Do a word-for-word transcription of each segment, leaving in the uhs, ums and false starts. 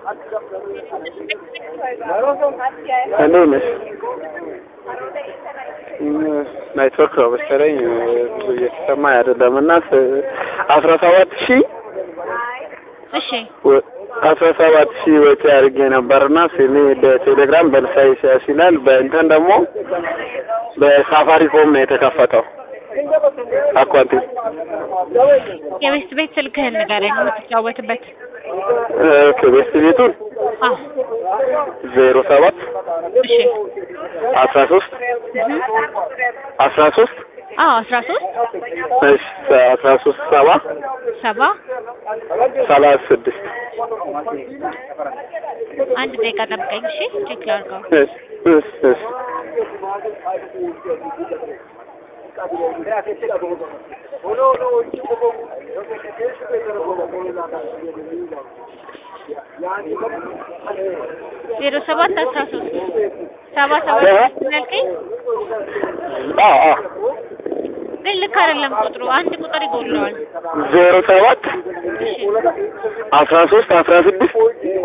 እንዴት ነሽ? ኔትወርክ ነው መሰለኝ እየተሰማኝ አይደለም። እና አስራ ሰባት ሺህ እሺ አስራ ሰባት ሺህ ወጪ አድርጌ ነበርና ስሜ በቴሌግራም በልሳይ ሲላል በእንትን ደግሞ በሳፋሪኮም ነው የተከፈተው አካውንት። የቤት ቤት ስልክህን ንገረኝ የምትጫወትበት። ኦኬ ቤት ቤቱን አዎ ዜሮ ሰባት እሺ አስራ ሶስት አስራ ሶስት አዎ አስራ ሶስት እሺ አስራ ሶስት ሰባ ሰባ ሰላሳ ስድስት አንድ ደቂቃ ጠብቀኝ እሺ ቼክ ላድርገው። እሺ እሺ እሺ ዜሮ ሰባት አስራ ሶስት ሰባ ሰባ ያልከኝ አዎ አዎ ግን ልክ አይደለም ቁጥሩ አንድ ቁጥር ይጎድለዋል። ዜሮ ሰባት አስራ ሶስት አስራ ስድስት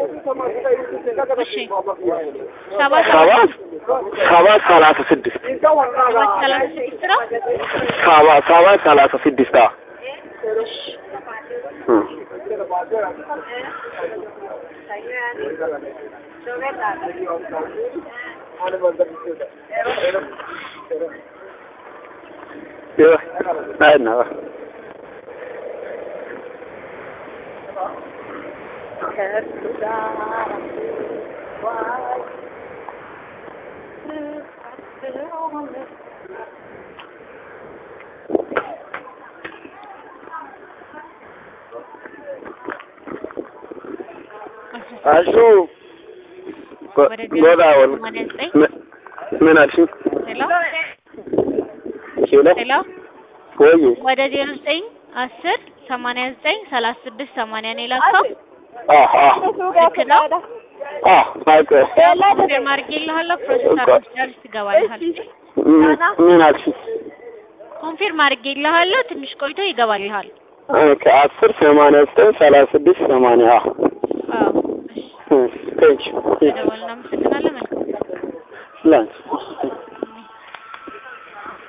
እሺ ሰባ ሰባ ሰባ ሰላሳ ስድስት ሰባ ሰላሳ ስድስት ነው። ሰባ ሰባ ሰላሳ ስድስት አዎ Yeah, I know. አሹ ጎዳውን ምን አልሽኝ? ሄሎ ሄሎ ሄሎ ወይ ወደ ዜሮ ዘጠኝ አስር ሰማንያ ዘጠኝ ሰላሳ ስድስት ሰማንያ ነው የላከው። አህ አህ ልክ ነው። አህ ታውቀ ኮንፊርም አድርጌልሃለሁ። ፕሮሰስ አድርገሽ ትገባልሃል። ምን አልሽኝ? ኮንፊርም አድርጌልሃለሁ። ትንሽ ቆይቶ ይገባልሃል። ኦኬ አስር ሰማንያ ዘጠኝ ሰላሳ ስድስት ሰማንያ አዎ አዎ እሺ ቴንክ ዩ ደወልና መሰግናለሁ። መልካም ላንች